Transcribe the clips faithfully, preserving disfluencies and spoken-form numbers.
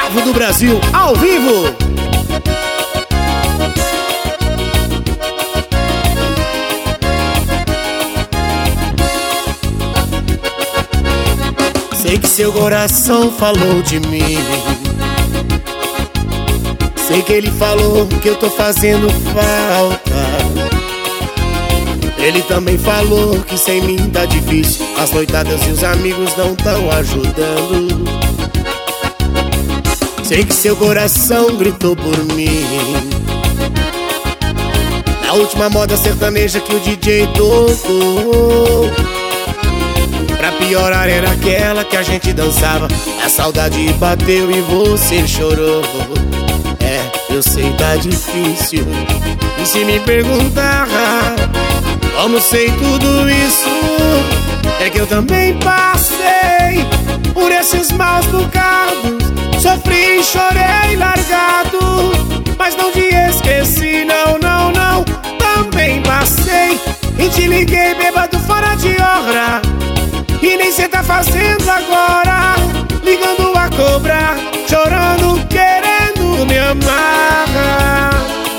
Gustavo do Brasil, ao vivo. Sei que seu coração falou de mim. Sei que ele falou que eu tô fazendo falta. Ele também falou que sem mim tá difícil. As noitadas e os amigos não tão ajudando. Sei que seu coração gritou por mim na última moda sertaneja que o D J tocou. Pra piorar era aquela que a gente dançava. A saudade bateu e você chorou. É, eu sei tá difícil. E se me perguntar como sei tudo isso, é que eu também passei por esses maus bocados. Sofri, chorei, largado, mas não te esqueci, não, não, não. Também passei e te liguei bêbado fora de hora. E nem cê tá fazendo agora, ligando a cobrar, chorando, querendo me amar.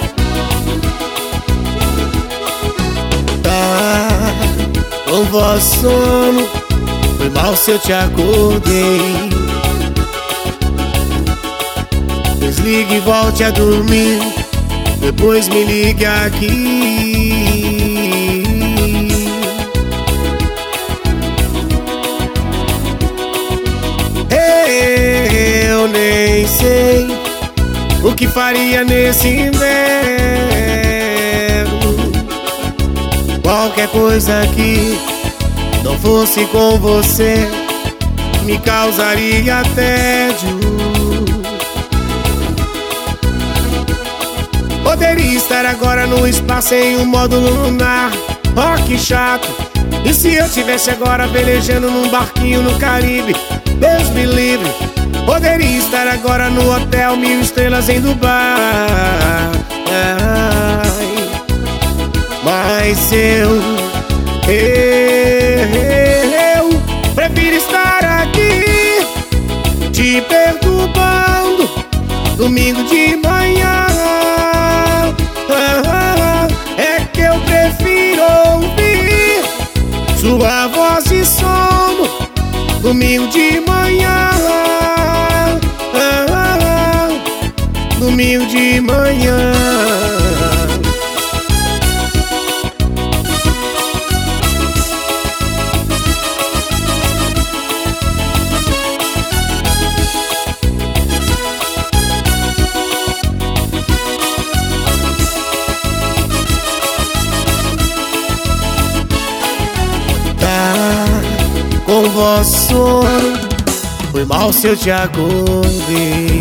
Tá com voz sono, foi mal se eu te acordei. Desligue e volte a dormir, depois me ligue aqui. Eu nem sei o que faria nesse inverno. Qualquer coisa que não fosse com você me causaria tédio. Poderia estar agora no espaço em um módulo lunar. Oh, que chato. E se eu tivesse agora velejando num barquinho no Caribe? Deus me livre. Poderia estar agora no hotel mil estrelas em Dubai. Mas eu, eu prefiro estar aqui te perturbando domingo de manhã. É que eu prefiro ouvir sua voz de sono domingo de manhã. Domingo de manhã. Com voz sono, foi mal se eu te acordei.